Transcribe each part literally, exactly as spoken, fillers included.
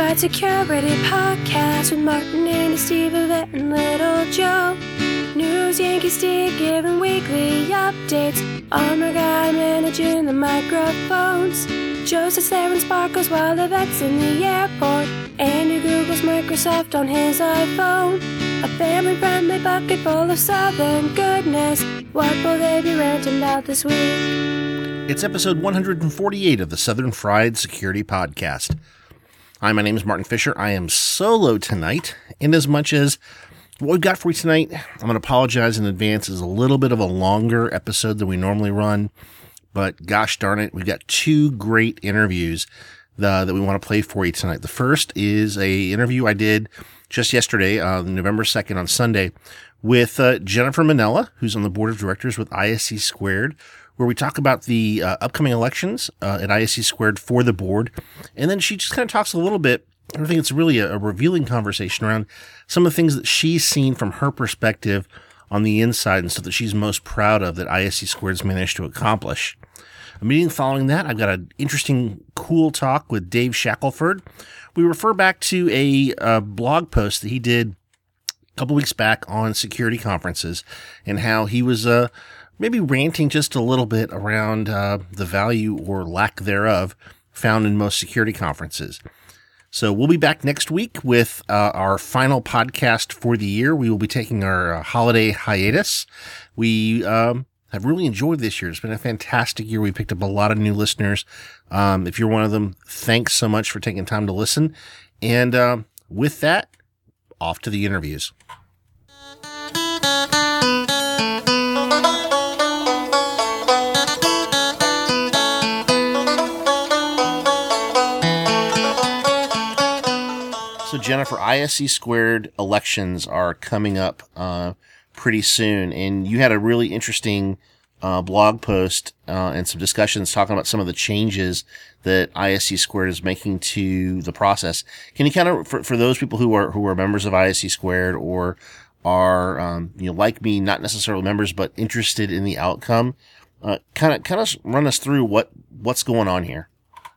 Fried Security Podcast with Martin and Steve, Yvette and Little Joe. News Yankee Steve giving weekly updates. Armor Guy managing the microphones. Joe sits there and sparkles while Yvette's in the airport. Andy Googles Microsoft on his iPhone. A family-friendly bucket full of Southern goodness. What will they be ranting about this week? It's episode one hundred forty-eight of the Southern Fried Security Podcast. Hi, my name is Martin Fisher. I am solo tonight, in as much as what we've got for you tonight, I'm going to apologize in advance, is a little bit of a longer episode than we normally run, but gosh darn it, we've got two great interviews the, that we want to play for you tonight. The first is a interview I did just yesterday, uh, November second on Sunday, with uh, Jennifer Minella, who's on the board of directors with I S C Squared, where we talk about the uh, upcoming elections uh, at I S C Squared for the board. And then she just kind of talks a little bit, I think it's really a, a revealing conversation around some of the things that she's seen from her perspective on the inside and stuff that she's most proud of that I S C Squared's managed to accomplish. Immediately following that, I've got an interesting, cool talk with Dave Shackelford. We refer back to a, a blog post that he did a couple weeks back on security conferences and how he was uh, maybe ranting just a little bit around uh, the value or lack thereof found in most security conferences. So we'll be back next week with uh, our final podcast for the year. We will be taking our uh, holiday hiatus. We um, have really enjoyed this year. It's been a fantastic year. We picked up a lot of new listeners. Um, if you're one of them, thanks so much for taking time to listen. And uh, with that, off to the interviews. So Jennifer, I S C Squared elections are coming up uh, pretty soon, and you had a really interesting uh, blog post uh, and some discussions talking about some of the changes that I S C Squared is making to the process. Can you kind of, for, for those people who are who are members of I S C Squared or are um, you know like me, not necessarily members but interested in the outcome, uh, kind of kind of run us through what what's going on here?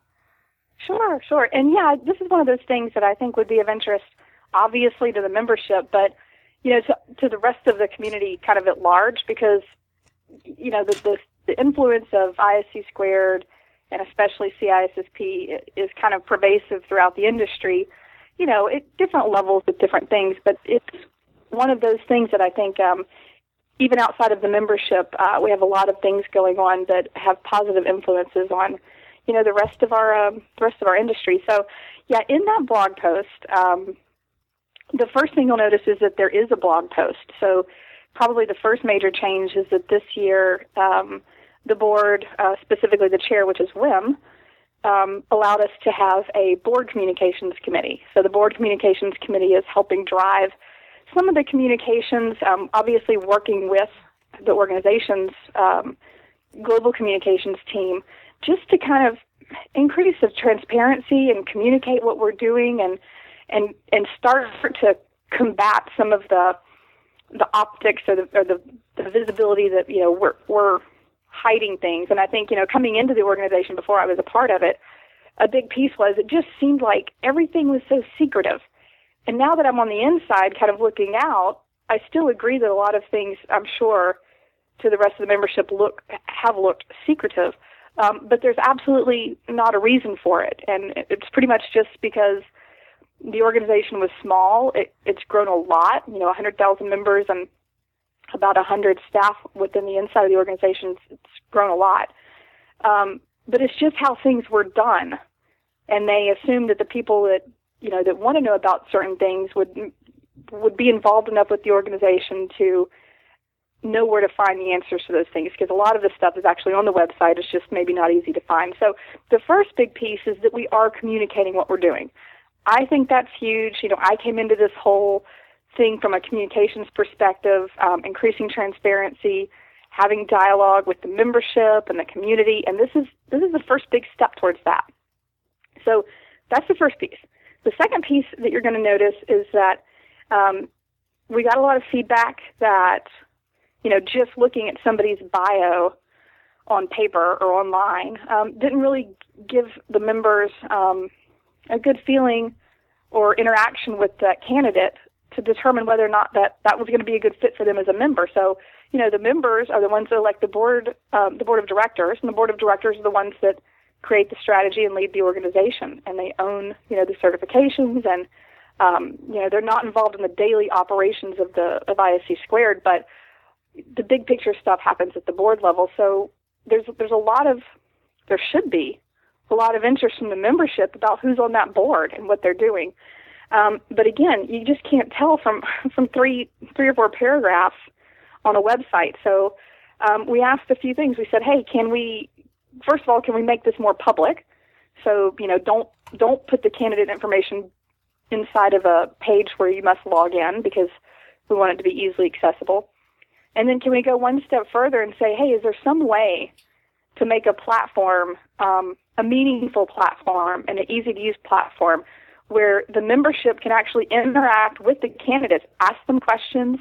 Sure, sure. And yeah, this is one of those things that I think would be of interest, obviously, to the membership, but, you know, to, to the rest of the community kind of at large, because, you know, the, the, the influence of I S C Squared and especially C I S S P is kind of pervasive throughout the industry, you know, at different levels with different things, but it's one of those things that I think, um, even outside of the membership, uh, we have a lot of things going on that have positive influences on you know, the rest of our um, the rest of our industry. So, yeah, in that blog post, um, the first thing you'll notice is that there is a blog post. So, probably the first major change is that this year um, the board, uh, specifically the chair, which is Wim, um, allowed us to have a board communications committee. So, the board communications committee is helping drive some of the communications, um, obviously working with the organization's um, global communications team, just to kind of increase the transparency and communicate what we're doing and and and start to combat some of the the optics or the or the, the visibility that, you know, we're we're hiding things. And I think, you know, coming into the organization before I was a part of it, a big piece was it just seemed like everything was so secretive. And now that I'm on the inside kind of looking out, I still agree that a lot of things, I'm sure, to the rest of the membership look have looked secretive. Um, but there's absolutely not a reason for it, and it's pretty much just because the organization was small. It, it's grown a lot, you know, one hundred thousand members and about one hundred staff within the inside of the organization. It's grown a lot. Um, but it's just how things were done, and they assumed that the people that, you know, that want to know about certain things would would be involved enough with the organization to know where to find the answers to those things, because a lot of the stuff is actually on the website. It's just maybe not easy to find. So the first big piece is that we are communicating what we're doing. I think that's huge. You know, I came into this whole thing from a communications perspective, um, increasing transparency, having dialogue with the membership and the community, and this is this is the first big step towards that. So that's the first piece. The second piece that you're going to notice is that um, we got a lot of feedback that, you know, just looking at somebody's bio on paper or online um, didn't really give the members um, a good feeling or interaction with that candidate to determine whether or not that, that was going to be a good fit for them as a member. So, you know, the members are the ones that elect the board, um, the board of directors, and the board of directors are the ones that create the strategy and lead the organization, and they own, you know, the certifications, and um, you know, they're not involved in the daily operations of the of I S C Squared, but the big picture stuff happens at the board level. So there's there's a lot of there should be a lot of interest from the membership about who's on that board and what they're doing. Um, but again, you just can't tell from from three three or four paragraphs on a website. So um, we asked a few things. We said, hey, can we, first of all, can we make this more public? So, you know, don't don't put the candidate information inside of a page where you must log in, because we want it to be easily accessible. And then can we go one step further and say, hey, is there some way to make a platform, um, a meaningful platform and an easy-to-use platform where the membership can actually interact with the candidates, ask them questions,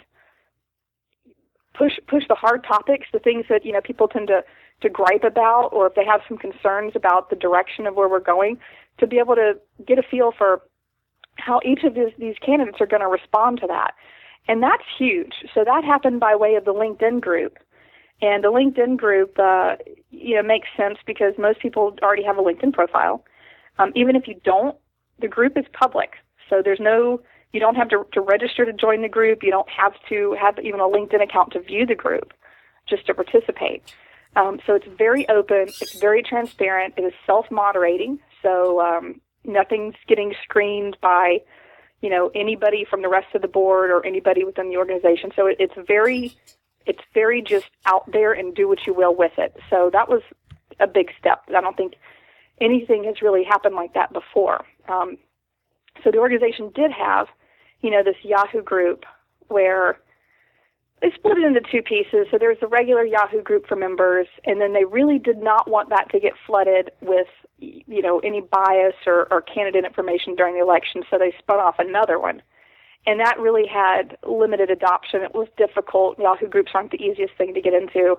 push push the hard topics, the things that, you know, people tend to, to gripe about, or if they have some concerns about the direction of where we're going, to be able to get a feel for how each of these, these candidates are going to respond to that. And that's huge. So that happened by way of the LinkedIn group. And the LinkedIn group, uh, you know, makes sense because most people already have a LinkedIn profile. Um, even if you don't, the group is public. So there's no, you don't have to, to register to join the group. You don't have to have even a LinkedIn account to view the group, just to participate. Um, so it's very open. It's very transparent. It is self-moderating. So um, nothing's getting screened by, you know, anybody from the rest of the board or anybody within the organization. So it, it's very, it's very just out there and do what you will with it. So that was a big step. I don't think anything has really happened like that before. Um, so the organization did have, you know, this Yahoo group where they split it into two pieces. So there's the regular Yahoo group for members, and then they really did not want that to get flooded with, you know, any bias or, or candidate information during the election. So they spun off another one. And that really had limited adoption. It was difficult. Yahoo groups aren't the easiest thing to get into.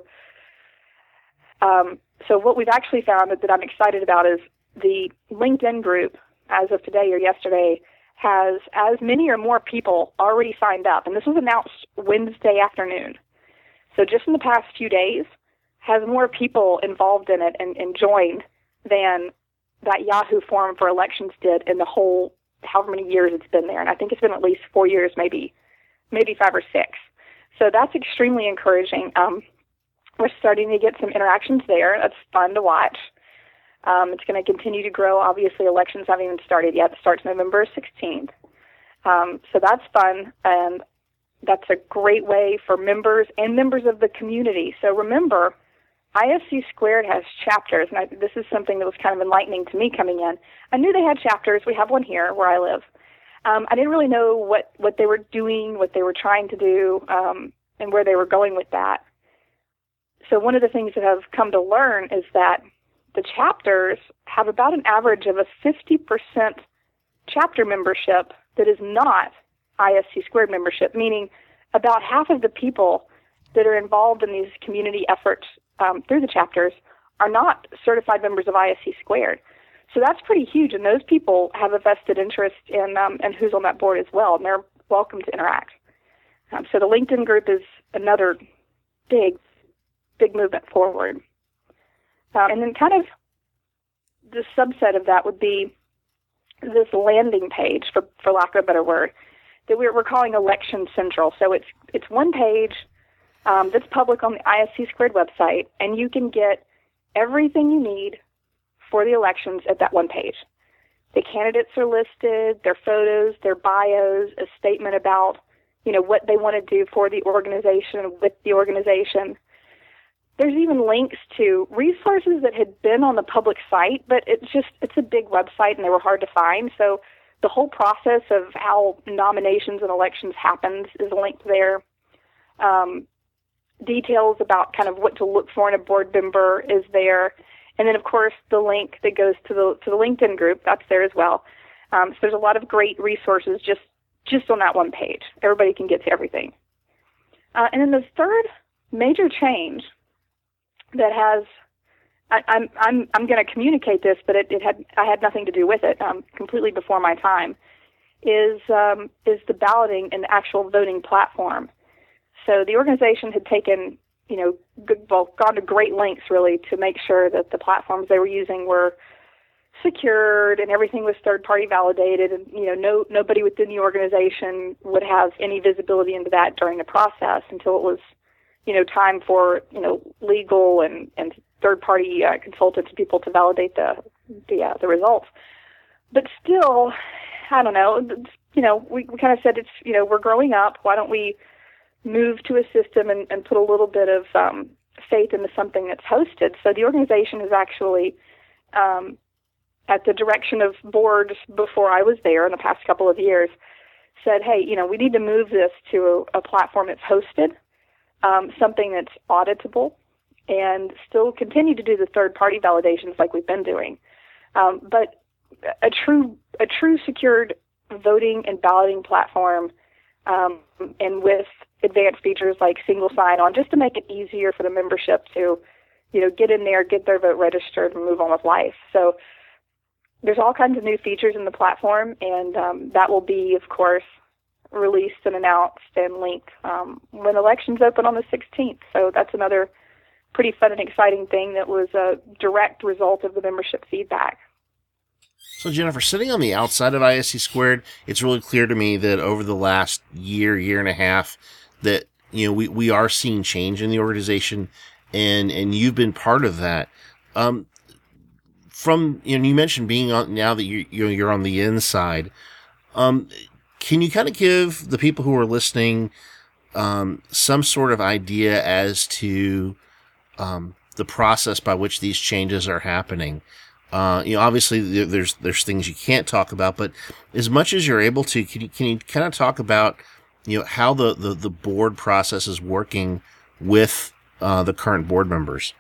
Um, so what we've actually found that, that I'm excited about is the LinkedIn group, as of today or yesterday, has as many or more people already signed up. And this was announced Wednesday afternoon. So just in the past few days, has more people involved in it and, and joined than that Yahoo forum for elections did in the whole however many years it's been there. And I think it's been at least four years, maybe maybe five or six. So that's extremely encouraging. Um, we're starting to get some interactions there. That's fun to watch. Um, it's going to continue to grow. Obviously, elections haven't even started yet. It starts November sixteenth. Um, so that's fun, and that's a great way for members and members of the community. So remember, I S C Squared has chapters, and I, this is something that was kind of enlightening to me coming in. I knew they had chapters. We have one here where I live. Um, I didn't really know what, what they were doing, what they were trying to do, um, and where they were going with that. So one of the things that I've come to learn is that the chapters have about an average of a fifty percent chapter membership that is not I S C Squared membership, meaning about half of the people that are involved in these community efforts um, through the chapters are not certified members of I S C Squared. So that's pretty huge, and those people have a vested interest in um, and who's on that board as well, and they're welcome to interact. Um, so the LinkedIn group is another big, big movement forward. Um, and then kind of the subset of that would be this landing page, for, for lack of a better word, that we're, we're calling Election Central. So it's it's one page um, that's public on the I S C Squared website, and you can get everything you need for the elections at that one page. The candidates are listed, their photos, their bios, a statement about, you know, what they want to do for the organization, with the organization. There's even links to resources that had been on the public site, but it's just, it's a big website and they were hard to find. So the whole process of how nominations and elections happens is linked there. Um, details about kind of what to look for in a board member is there. And then, of course, the link that goes to the to the LinkedIn group, that's there as well. Um, so there's a lot of great resources just, just on that one page. Everybody can get to everything. Uh, and then the third major change that has, I, I'm I'm I'm going to communicate this, but it, it had I had nothing to do with it, um, completely before my time, is um, is the balloting and the actual voting platform. So the organization had taken, you know, good, well, gone to great lengths really to make sure that the platforms they were using were secured and everything was third-party validated, and you know, no nobody within the organization would have any visibility into that during the process until it was, you know, time for you know legal and and third-party uh, consultants and people to validate the the uh, the results. But still, I don't know. You know, we, we kind of said it's you know we're growing up. Why don't we move to a system and, and put a little bit of um, faith into something that's hosted? So the organization is actually, um, at the direction of boards before I was there in the past couple of years, said, hey, you know, we need to move this to a, a platform that's hosted, um, something that's auditable, and still continue to do the third-party validations like we've been doing. Um, but a true, a true secured voting and balloting platform, um, and with advanced features like single sign-on, just to make it easier for the membership to, you know, get in there, get their vote registered, and move on with life. So there's all kinds of new features in the platform, and um, that will be, of course, released and announced and linked um, when elections open on the sixteenth. So that's another pretty fun and exciting thing that was a direct result of the membership feedback. So, Jennifer, sitting on the outside of I S C Squared, it's really clear to me that over the last year, year and a half, that you know we, we are seeing change in the organization, and and you've been part of that. Um, from you know, you mentioned being on now that you you're, you're on the inside. Um, can you kind of give the people who are listening um, some sort of idea as to um, the process by which these changes are happening? Uh, you know, obviously there's there's things you can't talk about, but as much as you're able to, can you can you kind of talk about you know how the, the, the board process is working with uh, the current board members?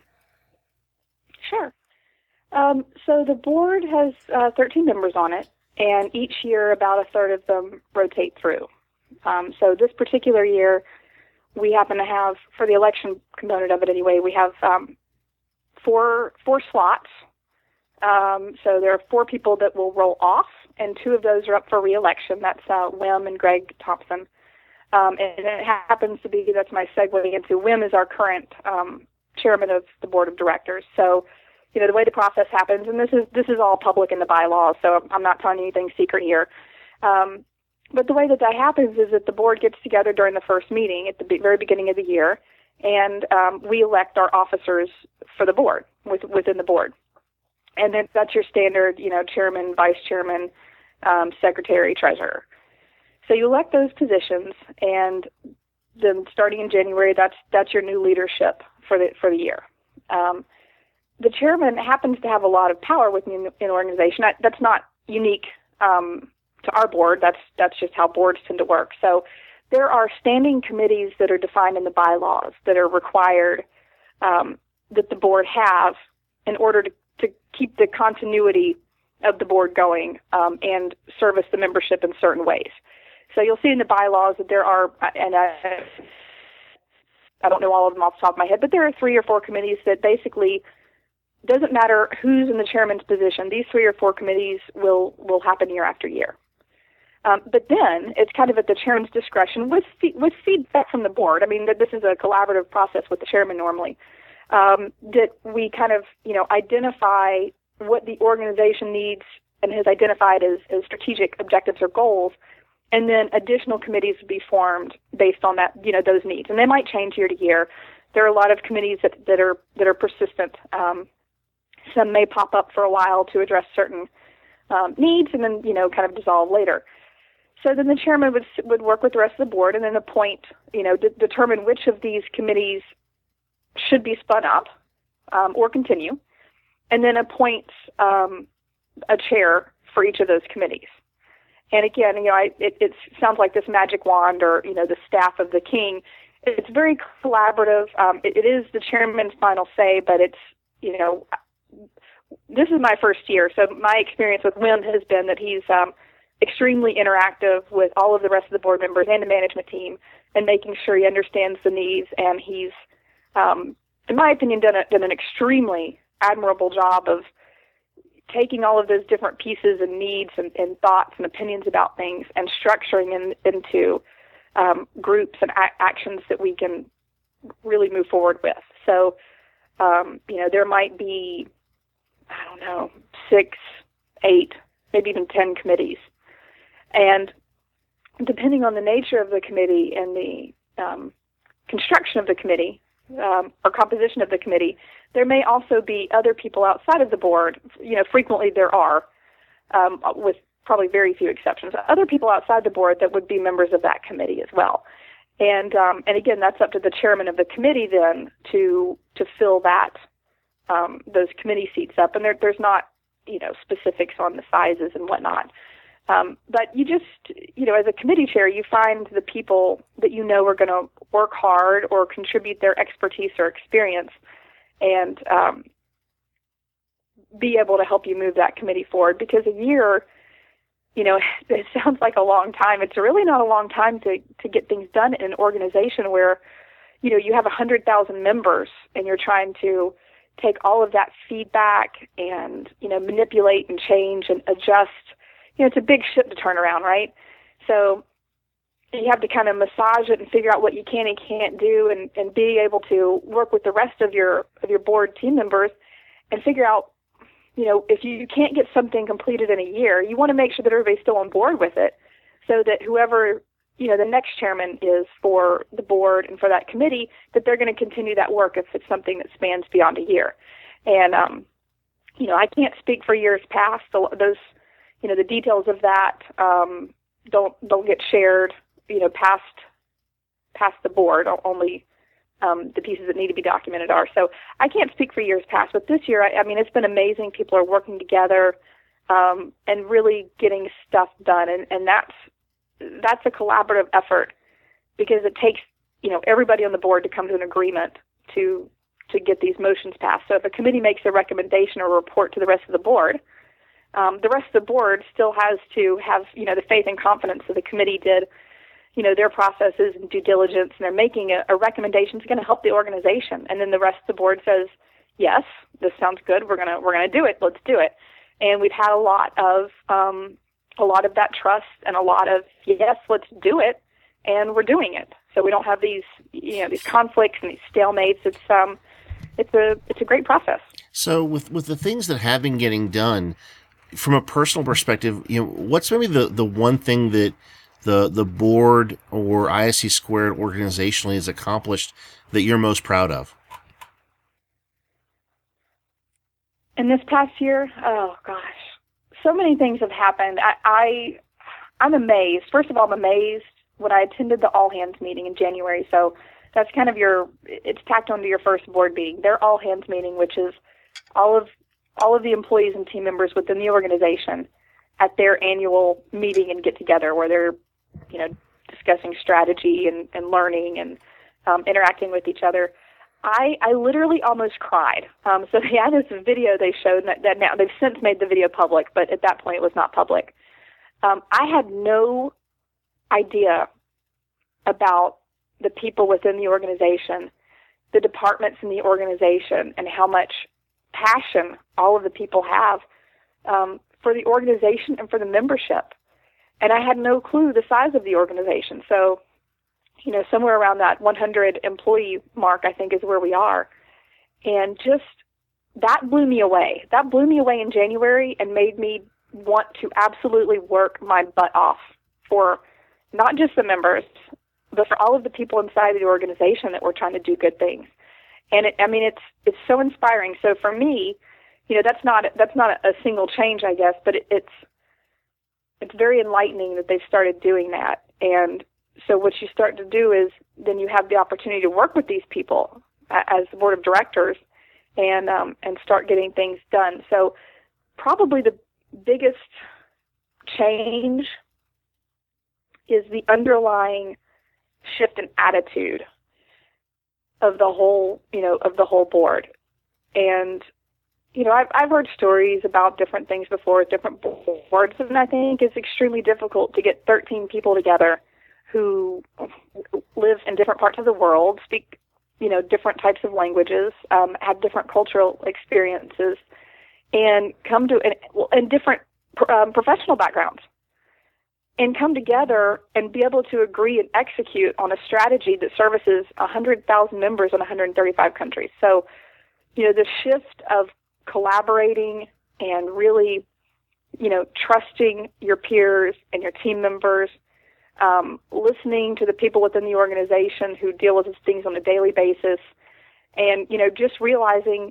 Sure. Um, so the board has uh, thirteen members on it, and each year about a third of them rotate through. Um, so this particular year, we happen to have, for the election component of it anyway, we have um, four four slots. Um, so there are four people that will roll off, and two of those are up for re-election. That's uh, Wim and Greg Thompson. Um, and it happens to be, that's my segue into, Wim is our current um, chairman of the board of directors. So, you know, the way the process happens, and this is this is all public in the bylaws, so I'm not telling you anything secret here. Um, but the way that that happens is that the board gets together during the first meeting at the be- very beginning of the year, and um, we elect our officers for the board, with, within the board. And then that's your standard, you know, chairman, vice chairman, um, secretary, treasurer. So you elect those positions, and then starting in January, that's that's your new leadership for the for the year. Um, the chairman happens to have a lot of power within an organization. That, that's not unique um, to our board. That's that's just how boards tend to work. So there are standing committees that are defined in the bylaws that are required um, that the board have in order to to keep the continuity of the board going um, and service the membership in certain ways. So you'll see in the bylaws that there are, and I, I don't know all of them off the top of my head, but there are three or four committees that basically, doesn't matter who's in the chairman's position, these three or four committees will, will happen year after year. Um, but then it's kind of at the chairman's discretion with, with feedback from the board. I mean, this is a collaborative process with the chairman normally. Um, that we kind of, you know, identify what the organization needs and has identified as, as strategic objectives or goals, and then additional committees would be formed based on that, you know, those needs. And they might change year to year. There are a lot of committees that, that are that are persistent. Um, some may pop up for a while to address certain um, needs, and then, you know, kind of dissolve later. So then the chairman would would work with the rest of the board and then appoint, you know, de- determine which of these committees should be spun up um, or continue, and then appoints um, a chair for each of those committees. And again, you know, I, it, it sounds like this magic wand or, you know, the staff of the king. It's very collaborative. Um, it, it is the chairman's final say, but it's, you know, this is my first year, so my experience with Wim has been that he's um, extremely interactive with all of the rest of the board members and the management team, and making sure he understands the needs, and he's Um, in my opinion, done, a, done an extremely admirable job of taking all of those different pieces and needs and, and thoughts and opinions about things and structuring in, into um, groups and a- actions that we can really move forward with. So, um, you know, there might be, I don't know, six, eight, maybe even ten committees. And depending on the nature of the committee and the um, construction of the committee um, or composition of the committee, there may also be other people outside of the board. You know, frequently there are, um, with probably very few exceptions, other people outside the board that would be members of that committee as well. And um, and again, that's up to the chairman of the committee then to to fill that um, those committee seats up. And there, there's not, you know, specifics on the sizes and whatnot. Um, but you just, you know, as a committee chair, you find the people that you know are going to work hard or contribute their expertise or experience and um, be able to help you move that committee forward. Because a year, you know, it sounds like a long time. It's really not a long time to, to get things done in an organization where, you know, you have one hundred thousand members and you're trying to take all of that feedback and, you know, manipulate and change and adjust. You know, it's a big ship to turn around, right? So you have to kind of massage it and figure out what you can and can't do and, and be able to work with the rest of your of your board team members and figure out, you know, if you can't get something completed in a year, you want to make sure that everybody's still on board with it so that whoever, you know, the next chairman is for the board and for that committee, that they're going to continue that work if it's something that spans beyond a year. And, um, you know, I can't speak for years past. Those, you know, the details of that um, don't don't get shared, you know, past past the board. Only um, the pieces that need to be documented are. So I can't speak for years past, but this year, I, I mean, it's been amazing. People are working together um, and really getting stuff done, and, and that's that's a collaborative effort because it takes, you know, everybody on the board to come to an agreement to to get these motions passed. So if a committee makes a recommendation or a report to the rest of the board, Um, the rest of the board still has to have, you know, the faith and confidence that the committee did, you know, their processes and due diligence, and they're making a, a recommendation that's going to help the organization. And then the rest of the board says, yes, this sounds good. We're gonna we're gonna do it. Let's do it. And we've had a lot of um, a lot of that trust and a lot of yes, let's do it, and we're doing it. So we don't have these, you know, these conflicts and these stalemates. It's um, it's a it's a great process. So with with the things that have been getting done, from a personal perspective, you know, what's maybe the, the one thing that the the board or I S C Squared organizationally has accomplished that you're most proud of? In this past year, oh gosh, so many things have happened. I, I I'm amazed. First of all, I'm amazed when I attended the all hands meeting in January. So that's kind of your it's tacked onto your first board meeting. Their all hands meeting, which is all of all of the employees and team members within the organization at their annual meeting and get together where they're, you know, discussing strategy and, and learning and um, interacting with each other. I, I literally almost cried. Um, so they had this video they showed that, that now they've since made the video public, but at that point it was not public. Um, I had no idea about the people within the organization, the departments in the organization, and how much passion all of the people have um, for the organization and for the membership. And I had no clue the size of the organization. So, you know, somewhere around that one hundred employee mark, I think, is where we are. And just that blew me away. That blew me away in January and made me want to absolutely work my butt off for not just the members, but for all of the people inside of the organization that were trying to do good things. And it, I mean, it's it's so inspiring. So for me, you know, that's not that's not a single change, I guess, but it, it's it's very enlightening that they've started doing that. And so what you start to do is then you have the opportunity to work with these people as the board of directors and um, and start getting things done. So probably the biggest change is the underlying shift in attitude of the whole, you know, of the whole board. And, you know, I've, I've heard stories about different things before at different boards, and I think it's extremely difficult to get thirteen people together who live in different parts of the world, speak, you know, different types of languages, um, have different cultural experiences, and come to, and, and different um, professional backgrounds, and come together and be able to agree and execute on a strategy that services one hundred thousand members in one hundred thirty-five countries. So, you know, the shift of collaborating and really, you know, trusting your peers and your team members, um, listening to the people within the organization who deal with these things on a daily basis, and, you know, just realizing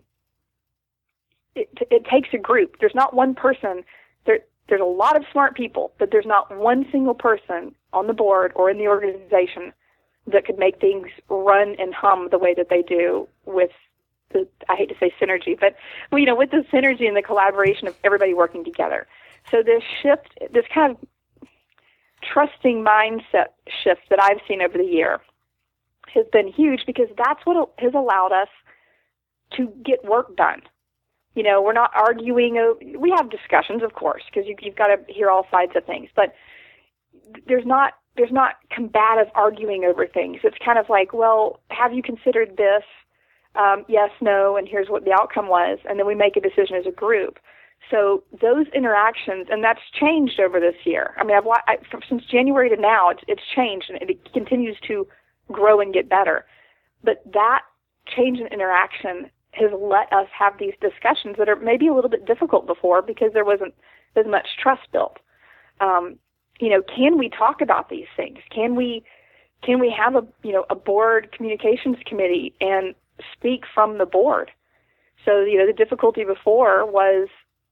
it, it takes a group. There's not one person. There, there's a lot of smart people, but there's not one single person on the board or in the organization that could make things run and hum the way that they do with the, I hate to say synergy, but, well, you know, with the synergy and the collaboration of everybody working together. So this shift, this kind of trusting mindset shift that I've seen over the year has been huge, because that's what has allowed us to get work done. You know, we're not arguing. We have discussions, of course, because you, you've got to hear all sides of things. But there's not there's not combative arguing over things. It's kind of like, well, have you considered this? Um, yes, no, and here's what the outcome was, and then we make a decision as a group. So those interactions, and that's changed over this year. I mean, I've I, from, since January to now, it's, it's changed, and it continues to grow and get better. But that change in interaction has let us have these discussions that are maybe a little bit difficult before, because there wasn't as much trust built. Um, you know, can we talk about these things? Can we can we have a you know a board communications committee and speak from the board? So you know, the difficulty before was,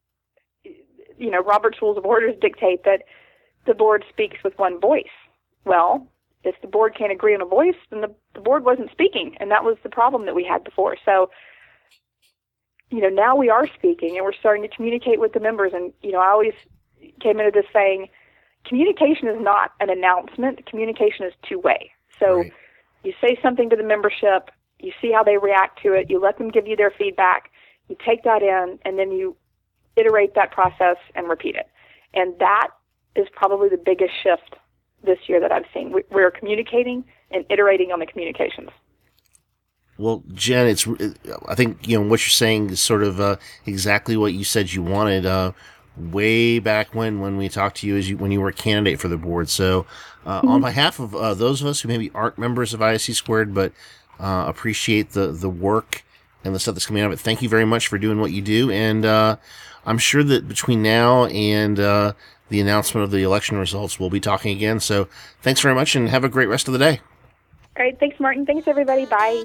you know, Robert's Rules of Orders dictate that the board speaks with one voice. Well, if the board can't agree on a voice, then the, the board wasn't speaking, and that was the problem that we had before. So, you know, now we are speaking, and we're starting to communicate with the members. And, you know, I always came into this saying, communication is not an announcement. Communication is two-way. So right. You say something to the membership, you see how they react to it, you let them give you their feedback, you take that in, and then you iterate that process and repeat it. And that is probably the biggest shift this year that I've seen. We're communicating and iterating on the communications. Well, Jen, it's I think you know what you're saying is sort of uh, exactly what you said you wanted uh, way back when when we talked to you as you when you were a candidate for the board. So, uh, mm-hmm. on behalf of uh, those of us who maybe aren't members of I S C Squared but uh, appreciate the the work and the stuff that's coming out of it, thank you very much for doing what you do. And uh, I'm sure that between now and uh, the announcement of the election results, we'll be talking again. So, thanks very much, and have a great rest of the day. All right, thanks, Martin. Thanks, everybody. Bye.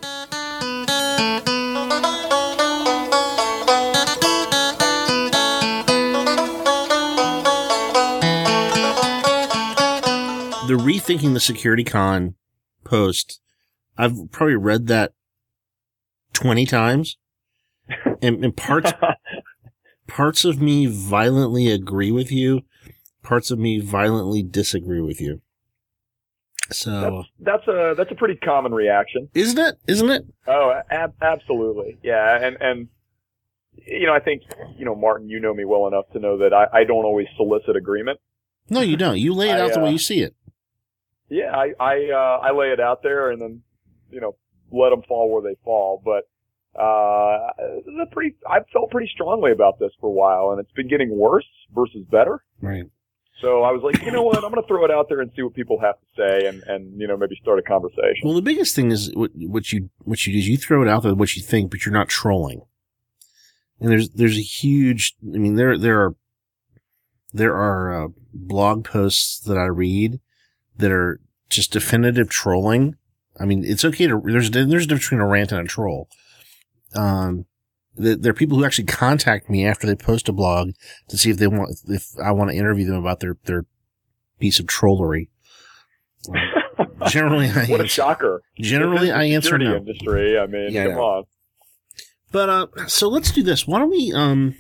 The Rethinking the Security Con post, I've probably read that twenty times, and, and parts parts of me violently agree with you, parts of me violently disagree with you. So that's, that's a that's a pretty common reaction, isn't it? Isn't it? Oh, ab- absolutely, yeah. And and you know, I think you know, Martin, you know me well enough to know that I, I don't always solicit agreement. No, you don't. You lay it I, out the uh, way you see it. Yeah, I I, uh, I lay it out there, and then you know, let them fall where they fall. But uh, the pretty I've felt pretty strongly about this for a while, and it's been getting worse versus better. Right. So I was like, you know what, I'm going to throw it out there and see what people have to say, and, and you know, maybe start a conversation. Well, the biggest thing is what, what you what you do is you throw it out there what you think, but you're not trolling. And there's there's a huge, I mean, there there are there are uh, blog posts that I read that are just definitive trolling. I mean, it's okay to there's there's a difference between a rant and a troll. Um. There are people who actually contact me after they post a blog to see if they want, if I want to interview them about their, their piece of trollery. Um, generally, I what answer, a shocker! Generally, I answer no. Industry, I mean, yeah, come no. on. But uh, so let's do this. Why don't we um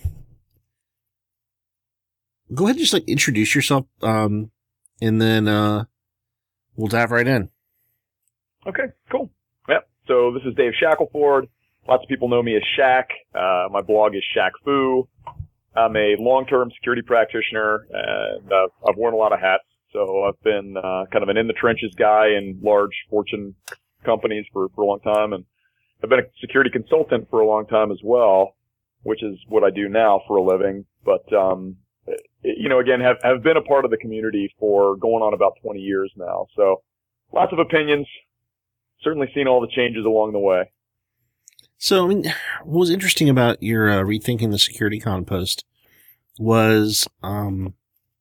go ahead and just like introduce yourself, um, and then uh we'll dive right in. Okay, cool. Yep. So this is Dave Shackelford. Lots of people know me as Shaq. Uh, my blog is Shaq Fu. I'm a long-term security practitioner, and uh, I've worn a lot of hats. So I've been uh, kind of an in-the-trenches guy in large Fortune companies for, for a long time, and I've been a security consultant for a long time as well. which is what I do now for a living. But, um, you know, again, have, have been a part of the community for going on about twenty years now. So lots of opinions, certainly seen all the changes along the way. So, I mean, what was interesting about your uh, Rethinking the SecurityCon post was, um,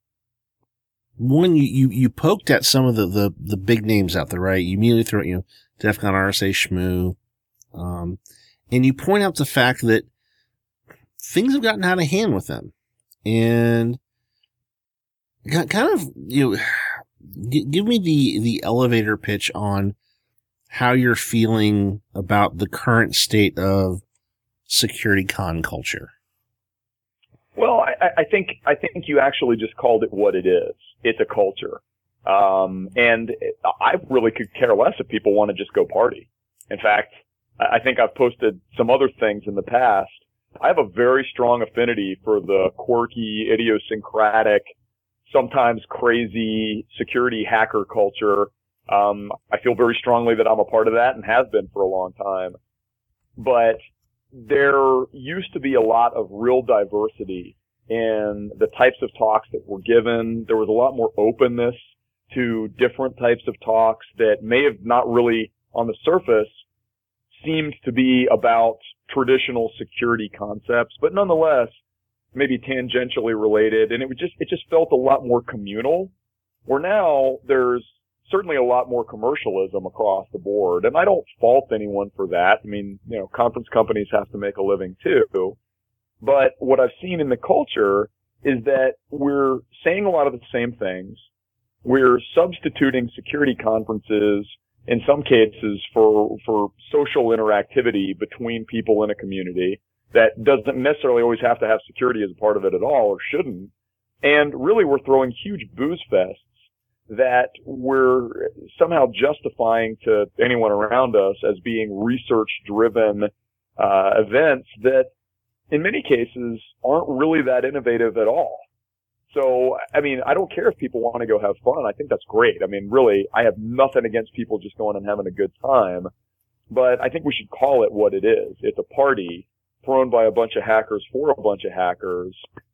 one, you, you, you poked at some of the, the, the big names out there, right? You immediately throw, you know, DEF CON, R S A, S M U, um, and you point out the fact that things have gotten out of hand with them. And kind of, you know, give me the, the elevator pitch on how you're feeling about the current state of SecurityCon culture. Well, I, I think I think you actually just called it what it is. It's a culture, um, and I really could care less if people want to just go party. In fact, I think I've posted some other things in the past. I have a very strong affinity for the quirky, idiosyncratic, sometimes crazy security hacker culture. Um, I feel very strongly that I'm a part of that and have been for a long time. But there used to be a lot of real diversity in the types of talks that were given. There was a lot more openness to different types of talks that may have not really, on the surface, seemed to be about traditional security concepts, but nonetheless, maybe tangentially related. And it would just, it just felt a lot more communal, where now there's certainly a lot more commercialism across the board. And I don't fault anyone for that. I mean, you know, conference companies have to make a living too. But what I've seen in the culture is that we're saying a lot of the same things. We're substituting security conferences in some cases for, for social interactivity between people in a community that doesn't necessarily always have to have security as a part of it at all, or shouldn't. And really, we're throwing huge booze fests that we're somehow justifying to anyone around us as being research-driven uh, events that, in many cases, aren't really that innovative at all. So, I mean, I don't care if people want to go have fun. I think that's great. I mean, really, I have nothing against people just going and having a good time. But I think we should call it what it is. It's a party thrown by a bunch of hackers for a bunch of hackers.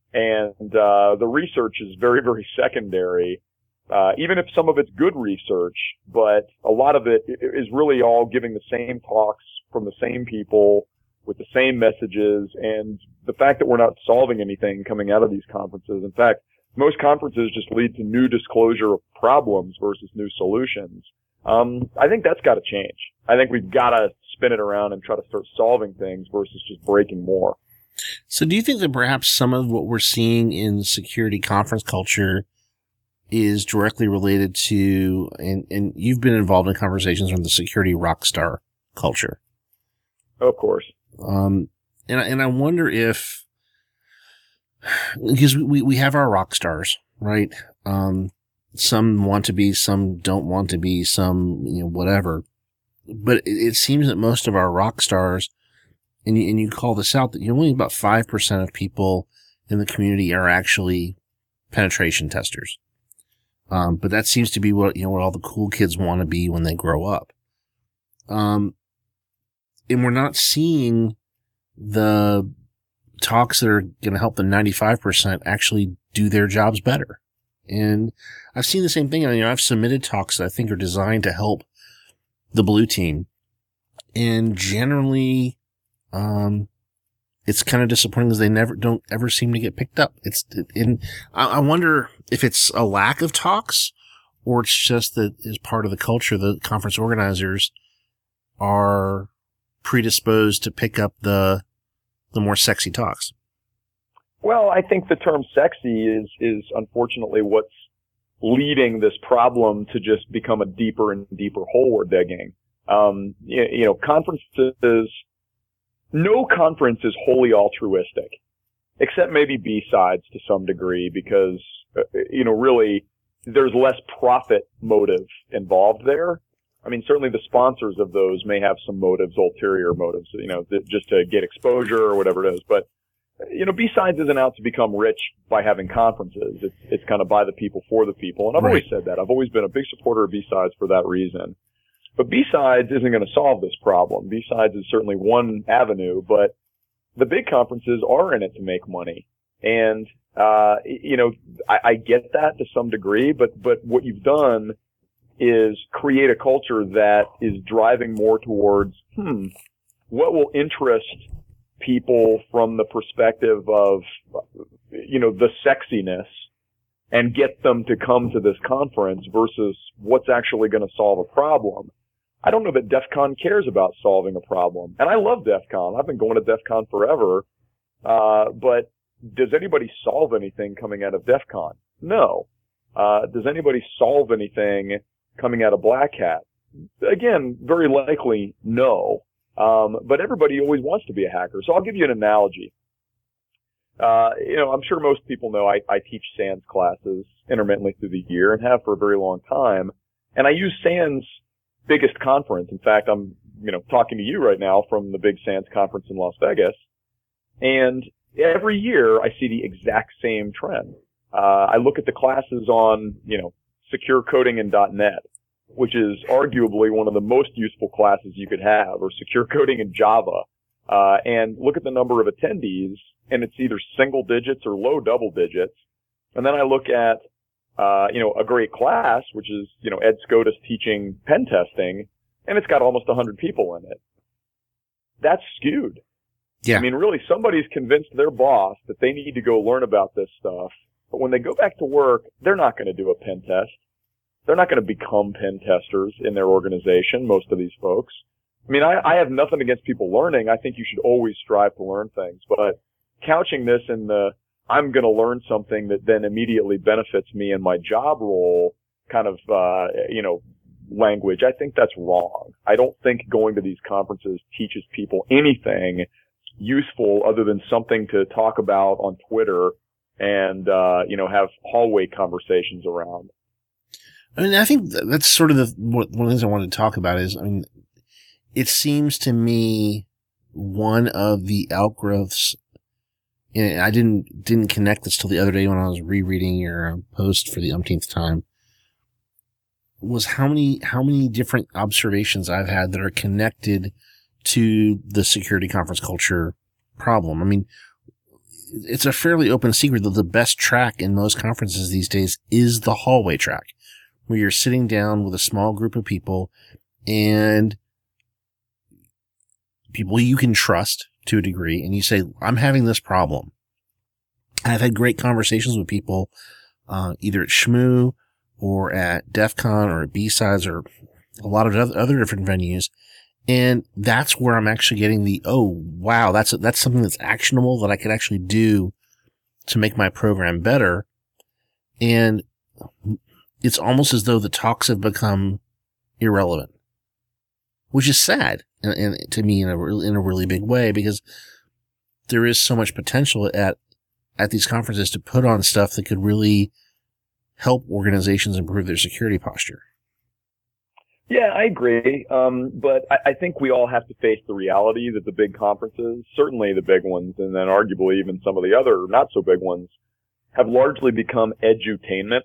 And uh the research is very, very secondary. Uh, even if some of it's good research, but a lot of it is really all giving the same talks from the same people with the same messages, and the fact that we're not solving anything coming out of these conferences. In fact, most conferences just lead to new disclosure of problems versus new solutions. Um, I think that's got to change. I think we've got to spin it around and try to start solving things versus just breaking more. So do you think that perhaps some of what we're seeing in security conference culture is directly related to, and, and you've been involved in conversations from the security rock star culture? Of course. Um, and, and I wonder if, because we, we have our rock stars, right? Um, some want to be, some don't want to be, some, you know, whatever. But it, it seems that most of our rock stars, and you, and you call this out, that you know, only about five percent of people in the community are actually penetration testers. Um, but that seems to be what, you know, what all the cool kids want to be when they grow up. Um, and we're not seeing the talks that are going to help the ninety-five percent actually do their jobs better. And I've seen the same thing. I mean, you know, I've submitted talks that I think are designed to help the blue team. And generally, um, it's kind of disappointing because they never, don't ever seem to get picked up. It's, in, I wonder if it's a lack of talks or it's just that as part of the culture, the conference organizers are predisposed to pick up the, the more sexy talks. Well, I think the term sexy is, is unfortunately what's leading this problem to just become a deeper and deeper hole we're digging. Um, you, you know, conferences, no conference is wholly altruistic, except maybe B-Sides to some degree, because, uh, you know, really there's less profit motive involved there. I mean, certainly the sponsors of those may have some motives, ulterior motives, you know, th- just to get exposure or whatever it is. But, you know, B-Sides isn't out to become rich by having conferences. It's, it's kind of by the people for the people. And I've Right. always said that. I've always been a big supporter of B-Sides for that reason. But B-Sides isn't going to solve this problem. B-Sides is certainly one avenue, but the big conferences are in it to make money. And, uh, you know, I, I get that to some degree, but, but what you've done is create a culture that is driving more towards, hmm, what will interest people from the perspective of, you know, the sexiness, and get them to come to this conference versus what's actually going to solve a problem. I don't know that DEF CON cares about solving a problem. And I love DEF CON. I've been going to DEF CON forever. Uh, but does anybody solve anything coming out of DEF CON? No. Uh, does anybody solve anything coming out of Black Hat? Again, very likely no. Um, but everybody always wants to be a hacker. So I'll give you an analogy. Uh, you know, I'm sure most people know I, I teach SANS classes intermittently through the year and have for a very long time. And I use SANS biggest conference. In fact, I'm, you know, talking to you right now from the big SANS conference in Las Vegas. And every year I see the exact same trend. Uh, I look at the classes on, you know, secure coding in .NET, which is arguably one of the most useful classes you could have, or secure coding in Java. Uh, and look at the number of attendees, and it's either single digits or low double digits. And then I look at, uh, you know, a great class, which is, you know, Ed Scotus teaching pen testing, and it's got almost one hundred people in it. That's skewed. Yeah. I mean, really, somebody's convinced their boss that they need to go learn about this stuff, but when they go back to work, they're not going to do a pen test. They're not going to become pen testers in their organization, most of these folks. I mean, I, I have nothing against people learning. I think you should always strive to learn things, but couching this in the, I'm going to learn something that then immediately benefits me in my job role kind of, uh, you know, language, I think that's wrong. I don't think going to these conferences teaches people anything useful other than something to talk about on Twitter and, uh, you know, have hallway conversations around. I mean, I think that's sort of the, one of the things I wanted to talk about is, I mean, it seems to me one of the outgrowths, and I didn't, didn't connect this till the other day when I was rereading your post for the umpteenth time, was how many, how many different observations I've had that are connected to the security conference culture problem. I mean, it's a fairly open secret that the best track in most conferences these days is the hallway track, where you're sitting down with a small group of people and people you can trust to a degree, and you say, I'm having this problem. I've had great conversations with people, uh, either at Shmoo or at DEF CON or at B-Sides or a lot of other different venues. And that's where I'm actually getting the, oh, wow, that's, that's something that's actionable that I could actually do to make my program better. And it's almost as though the talks have become irrelevant, which is sad, and, and to me in a in a really big way, because there is so much potential at at these conferences to put on stuff that could really help organizations improve their security posture. Yeah, I agree. Um, but I, I think we all have to face the reality that the big conferences, certainly the big ones, and then arguably even some of the other not so big ones, have largely become edutainment.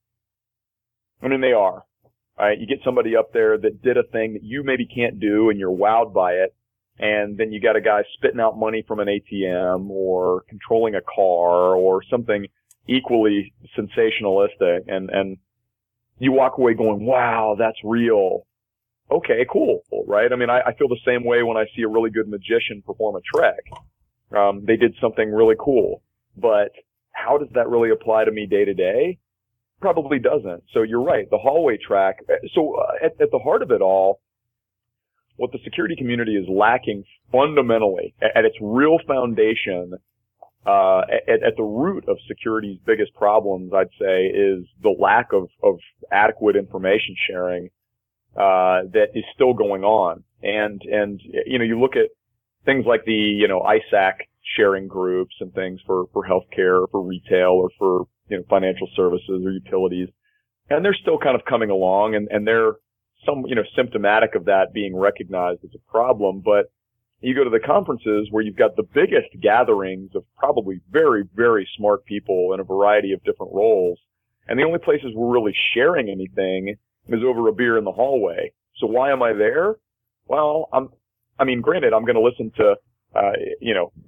I mean, they are. Right? You get somebody up there that did a thing that you maybe can't do and you're wowed by it, and then you got a guy spitting out money from an A T M or controlling a car or something equally sensationalistic, and, and you walk away going, wow, that's real. Okay, cool, right? I mean, I, I feel the same way when I see a really good magician perform a trick. Um, they did something really cool, but how does that really apply to me day to day? Probably doesn't. So you're right, the hallway track. So uh, at, at the heart of it all, what the security community is lacking fundamentally, at, at its real foundation, uh, at, at the root of security's biggest problems, I'd say, is the lack of, of adequate information sharing, uh, that is still going on. And, and, you know, you look at things like the, you know, I SAC sharing groups and things for, for healthcare or for retail or for, you know, financial services or utilities. And they're still kind of coming along, and, and they're some, you know, symptomatic of that being recognized as a problem. But you go to the conferences where you've got the biggest gatherings of probably very, very smart people in a variety of different roles. And the only places we're really sharing anything is over a beer in the hallway. So why am I there? Well, I'm, I mean, granted, I'm going to listen to, uh, you know,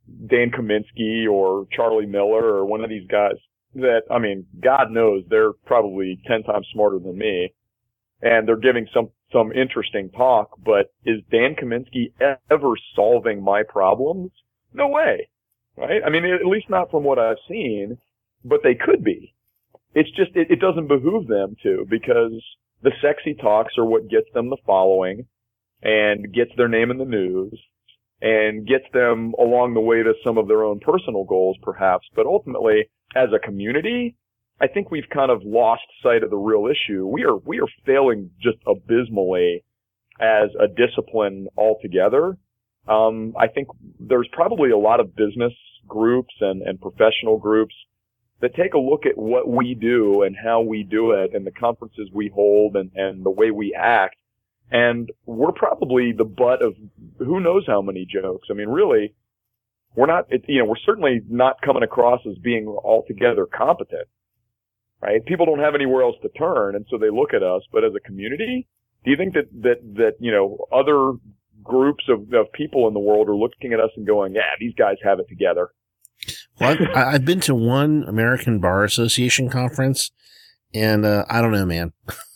Dan Kaminsky or Charlie Miller or one of these guys that, I mean, God knows they're probably ten times smarter than me, and they're giving some, some interesting talk, but is Dan Kaminsky ever solving my problems? No way, right? I mean, at least not from what I've seen, but they could be. It's just, it, it doesn't behoove them to, because the sexy talks are what gets them the following and gets their name in the news and gets them along the way to some of their own personal goals, perhaps. But ultimately, as a community, I think we've kind of lost sight of the real issue. We are, we are failing just abysmally as a discipline altogether. Um, I think there's probably a lot of business groups and, and professional groups that take a look at what we do and how we do it and the conferences we hold and, and the way we act. And we're probably the butt of who knows how many jokes. I mean, really, we're not, it, you know, we're certainly not coming across as being altogether competent, right? People don't have anywhere else to turn, and so they look at us. But as a community, do you think that, that, that, you know, other groups of, of people in the world are looking at us and going, yeah, these guys have it together? Well, I've, I've been to one American Bar Association conference, and uh, I don't know, man.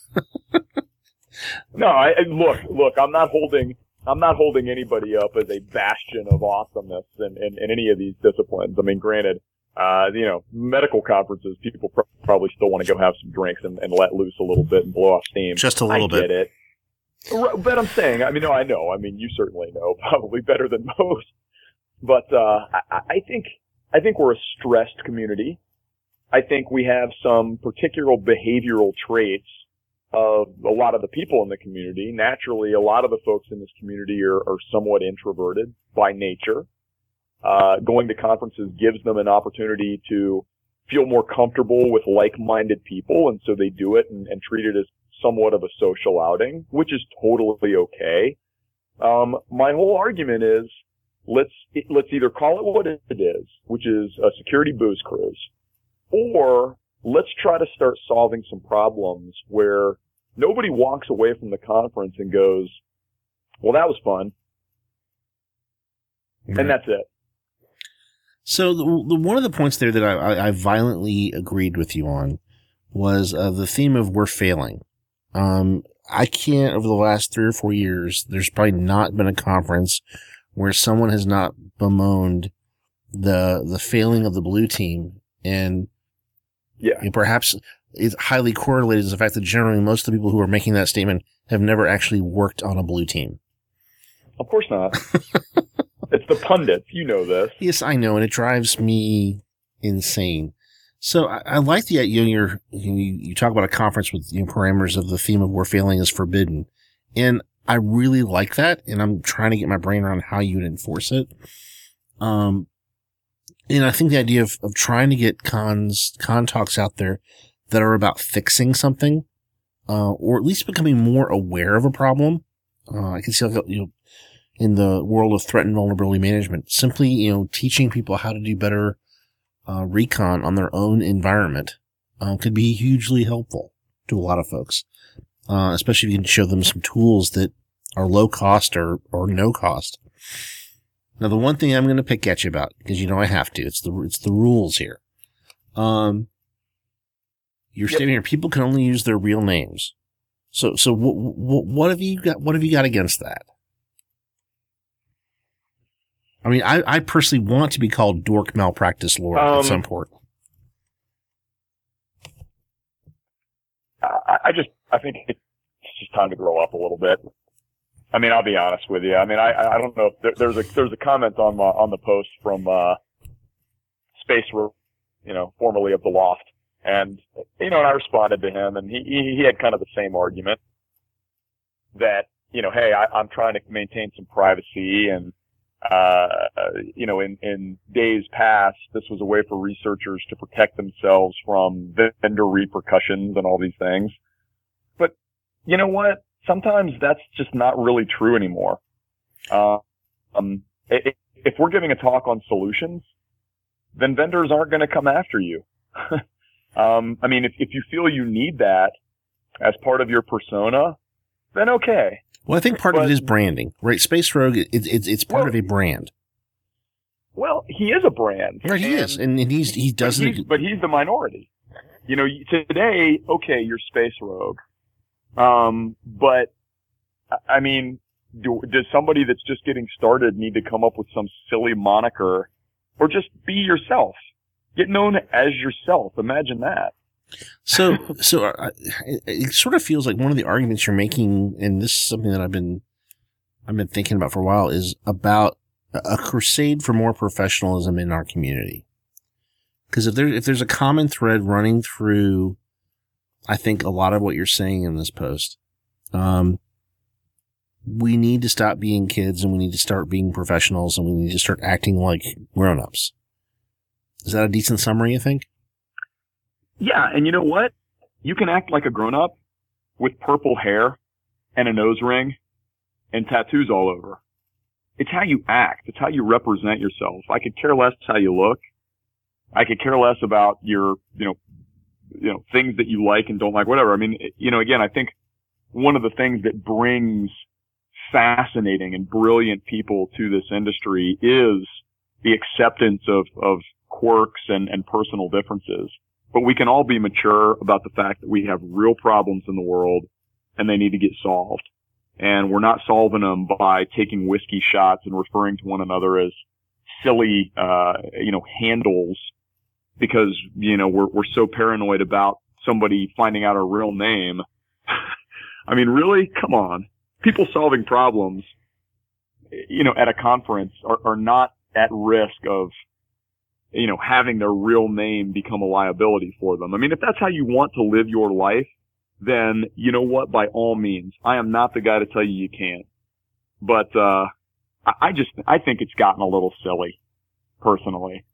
No, I, I look, look. I'm not holding, I'm not holding anybody up as a bastion of awesomeness in, in, in any of these disciplines. I mean, granted, uh, you know, medical conferences, people pr- probably still want to go have some drinks and, and let loose a little bit and blow off steam. Just a little I bit. Get it. But I'm saying, I mean, no, I know. I mean, you certainly know, probably better than most. But uh, I, I think, I think we're a stressed community. I think we have some particular behavioral traits of a lot of the people in the community. Naturally, a lot of the folks in this community are, are somewhat introverted by nature. Uh, going to conferences gives them an opportunity to feel more comfortable with like-minded people, and so they do it and, and treat it as somewhat of a social outing, which is totally okay. Um, my whole argument is let's let's either call it what it is, which is a security booze cruise, or let's try to start solving some problems where nobody walks away from the conference and goes, well, that was fun. Right. And that's it. So the, the, one of the points there that I, I, I violently agreed with you on was uh, the theme of we're failing. Um, I can't, over the last three or four years, there's probably not been a conference where someone has not bemoaned the the failing of the blue team, and yeah, you know, perhaps it's highly correlated to the fact that generally most of the people who are making that statement have never actually worked on a blue team. Of course not. It's the pundits. You know this. Yes, I know, and it drives me insane. So I, I like the you know, you're, you you talk about a conference with you know, parameters of the theme of where failing is forbidden, and I really like that, and I'm trying to get my brain around how you would enforce it. Um, and I think the idea of, of trying to get cons con talks out there that are about fixing something, uh, or at least becoming more aware of a problem. Uh, I can see, like, you know, in the world of threat and vulnerability management, simply, you know, teaching people how to do better, uh, recon on their own environment, uh, could be hugely helpful to a lot of folks. Uh, especially if you can show them some tools that are low cost or, or no cost. Now, the one thing I'm going to pick at you about, because you know I have to, it's the, it's the rules here. Um, You're yep. stating here, people can only use their real names. So, so what, what, what have you got, what have you got against that? I mean, I, I personally want to be called Dork Malpractice Lord um, at some point. I, I just, I think it's just time to grow up a little bit. I mean, I'll be honest with you. I mean, I, I don't know if there, there's a, there's a comment on my, on the post from, uh, Space, you know, formerly of The Loft. And, you know, and I responded to him, and he, he, he had kind of the same argument that, you know, hey, I, I'm trying to maintain some privacy, and, uh, you know, in, in days past, this was a way for researchers to protect themselves from vendor repercussions and all these things. But you know what? Sometimes that's just not really true anymore. Uh, um, if, if we're giving a talk on solutions, then vendors aren't going to come after you. Um, I mean, if, if you feel you need that as part of your persona, then okay. Well, I think part but, of it is branding, right? Space Rogue, it, it, it's part well, of a brand. Well, he is a brand. Right, he and, is. And, and he's, he does but he's, but he's the minority. You know, today, okay, you're Space Rogue. Um, but, I mean, do, does somebody that's just getting started need to come up with some silly moniker, or just be yourself? Get known as yourself. Imagine that. So, so uh, it, it sort of feels like one of the arguments you're making, and this is something that I've been, I've been thinking about for a while, is about a crusade for more professionalism in our community. Because if there, if there's a common thread running through, I think, a lot of what you're saying in this post, um, we need to stop being kids and we need to start being professionals and we need to start acting like grown-ups. Is that a decent summary, you think? Yeah, and you know what? You can act like a grown-up with purple hair and a nose ring and tattoos all over. It's how you act. It's how you represent yourself. I could care less how you look. I could care less about your, you know, you know, things that you like and don't like, whatever. I mean, you know, again, I think one of the things that brings fascinating and brilliant people to this industry is the acceptance of, of quirks and, and personal differences. But we can all be mature about the fact that we have real problems in the world and they need to get solved. And we're not solving them by taking whiskey shots and referring to one another as silly, uh, you know, handles because, you know, we're, we're so paranoid about somebody finding out our real name. I mean, really? Come on. People solving problems, you know, at a conference are, are not at risk of, you know, having their real name become a liability for them. I mean, if that's how you want to live your life, then you know what? By all means, I am not the guy to tell you you can't. But, uh, I, I just, I think it's gotten a little silly, personally.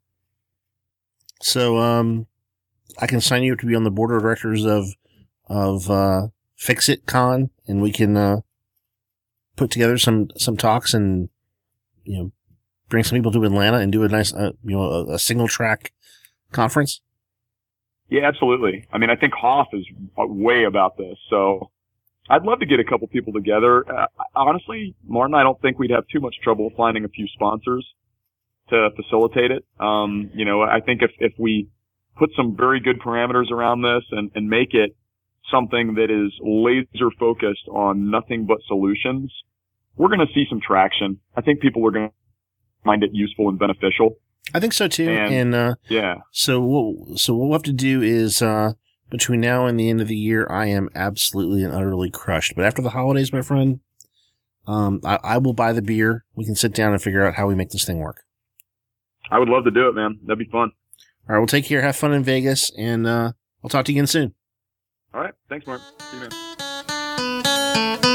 So, um, I can sign you up to be on the board of directors of, of, uh, Fix It Con, and we can, uh, put together some, some talks and, you know, bring some people to Atlanta and do a nice, uh, you know, a, a single track conference. Yeah, absolutely. I mean, I think Hoff is way about this. So I'd love to get a couple people together. Uh, honestly, Martin, I don't think we'd have too much trouble finding a few sponsors to facilitate it. Um, you know, I think if, if we put some very good parameters around this and, and make it something that is laser focused on nothing but solutions, we're going to see some traction. I think people are going to find it useful and beneficial. I think so too. And, and uh, yeah. So what, so what we'll have to do is, uh, between now and the end of the year, I am absolutely and utterly crushed. But after the holidays, my friend, um, I, I will buy the beer. We can sit down and figure out how we make this thing work. I would love to do it, man. That'd be fun. All right. We'll take care. Have fun in Vegas, and uh, I'll talk to you again soon. All right. Thanks, Mark. See you, man.